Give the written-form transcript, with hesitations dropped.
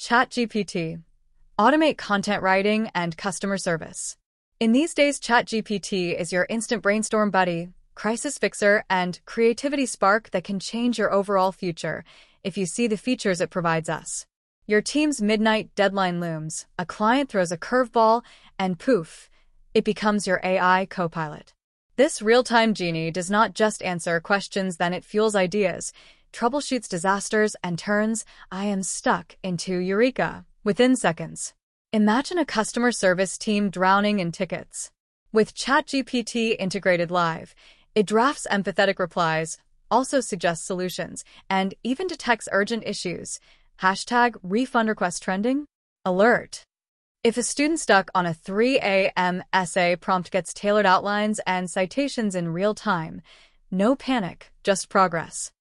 ChatGPT. Automate content writing and customer service. In these days, ChatGPT is your instant brainstorm buddy, crisis fixer, and creativity spark that can change your overall future if you see the features it provides us. Your team's midnight deadline looms, a client throws a curveball, and poof, it becomes your AI co-pilot. This real-time genie does not just answer questions, then it fuels ideas, troubleshoots disasters, and turns "I am stuck" into "Eureka" within seconds. Imagine a customer service team drowning in tickets. With ChatGPT integrated live, it drafts empathetic replies, also suggests solutions, and even detects urgent issues. #refund request trending? Alert! If a student stuck on a 3 a.m. essay prompt gets tailored outlines and citations in real time, no panic, just progress.